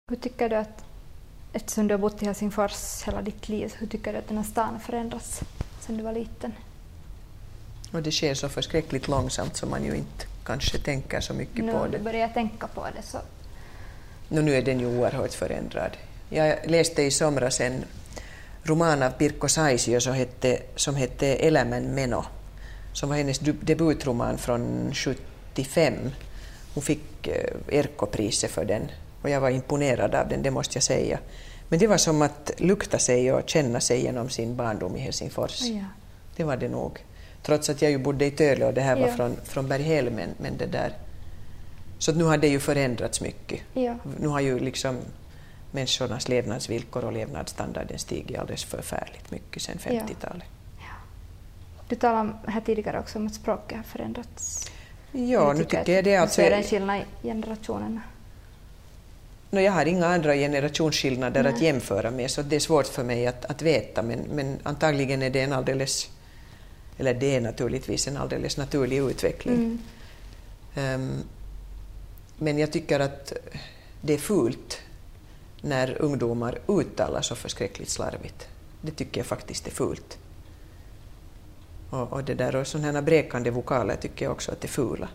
Hur tycker du att, eftersom du har bott i Helsingfors hela ditt liv, hur tycker du att den här stan har förändrats sedan du var liten? Och det sker så förskräckligt långsamt som man ju inte kanske tänker så mycket på det. Nu börjar jag tänka på det så... Nu är den ju oerhört förändrad. Jag läste i somras en roman av Pirkko Saisio som hette Elämän meno, som var hennes debutroman från 75. Hon fick Erkko-priset för den och jag var imponerad av den, det måste jag säga. Men det var som att lukta sig och känna sig genom sin barndom i Helsingfors. Ja. Det var det nog. Trots att jag ju bodde i Töle och det här var från Berghäll, men det där... Så nu har det ju förändrats mycket. Ja. Nu har ju liksom människornas levnadsvillkor och levnadsstandarden stigit alldeles förfärligt mycket sedan 50-talet. Ja. Du talade här tidigare också om att språket har förändrats. Ja, nu tycker jag det. Alltså, är det en skillnad i generationerna? Jag har inga andra generationsskillnader att jämföra med, så det är svårt för mig att veta, men antagligen är det det är naturligtvis en alldeles naturlig utveckling. Men jag tycker att det är fult när ungdomar uttalar så förskräckligt slarvigt. Det tycker jag faktiskt är fult. Och det där och sådana här bräkande vokaler tycker jag också att det är fula.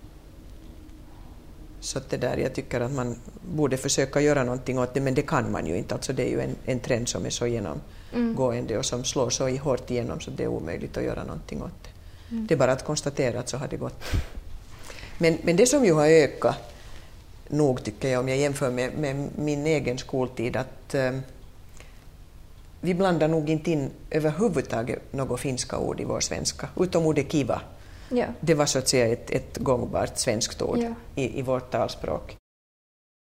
Så att det där, jag tycker att man borde försöka göra någonting åt det, men det kan man ju inte. Alltså det är ju en trend som är så genomgående och som slår så hårt igenom så det är omöjligt att göra någonting åt det. Det är bara att konstatera att så har det gått. Men det som ju har ökat nog, tycker jag, om jag jämför med min egen skoltid, att vi blandar nog inte in överhuvudtaget något finska ord i vår svenska, utom ordet kiva. Ja. Det var så att säga ett gångbart svenskt ord i vårt talspråk.